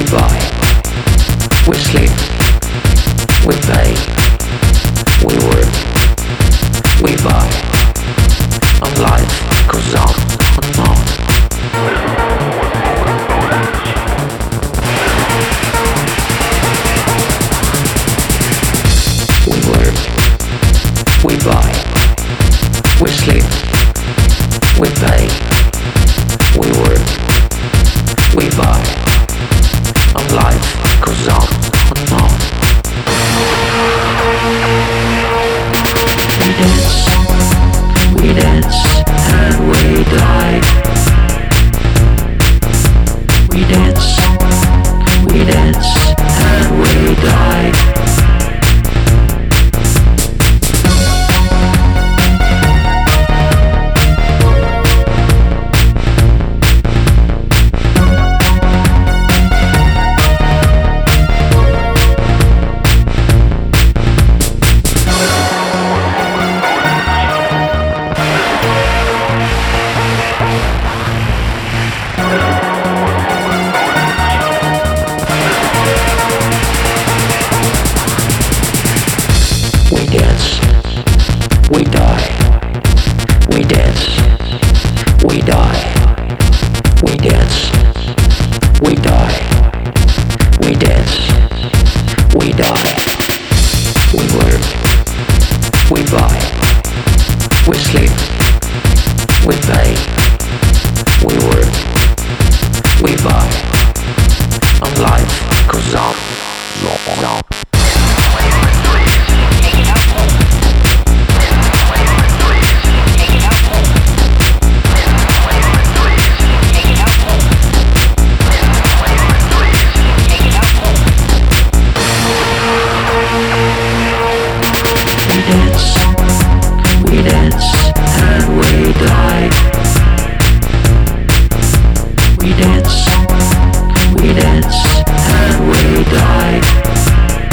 buy, we sleep, we pay, we work, we buy, and life goes on and on. We work, we buy, we sleep, we pay, we work, we buy, and life goes on and on. We dance, and we die. We dance, and we die. We die, we dance, we die, we dance, we die, we dance, we die, we work, we buy, we sleep, we pay, we work, we buy, and life goes on, on. We dance, and we die. We dance, and we die.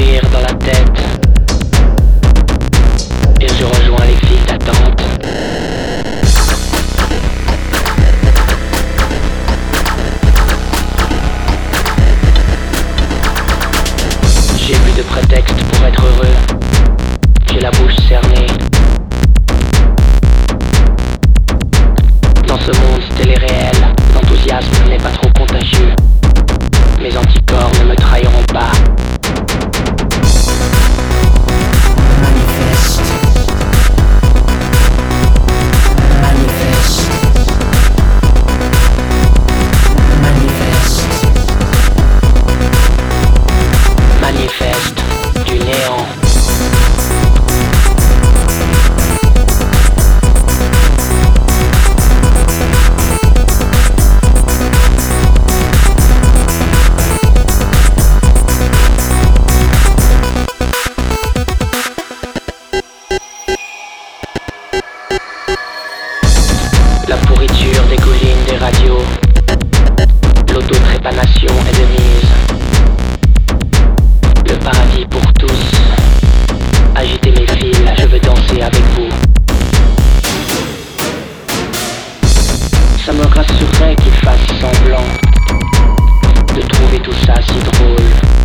sourire dans la tête et je rejoins les files d'attente. J'ai plus de prétexte pour être heureux. J'ai la bouche cernée. Dans ce monde télé-réel, l'enthousiasme n'est pas trop contagieux. Mes anticorps ne me trahiront pas. Manifeste. Manifeste. Manifeste. Manifeste du néant. La pourriture dégouline des radios. L'autotrépanation est de mise. Le paradis pour tous. Agitez mes fils, je veux danser avec vous. Ça me rassurerait qu'ils fassent semblant de trouver tout ça si drôle.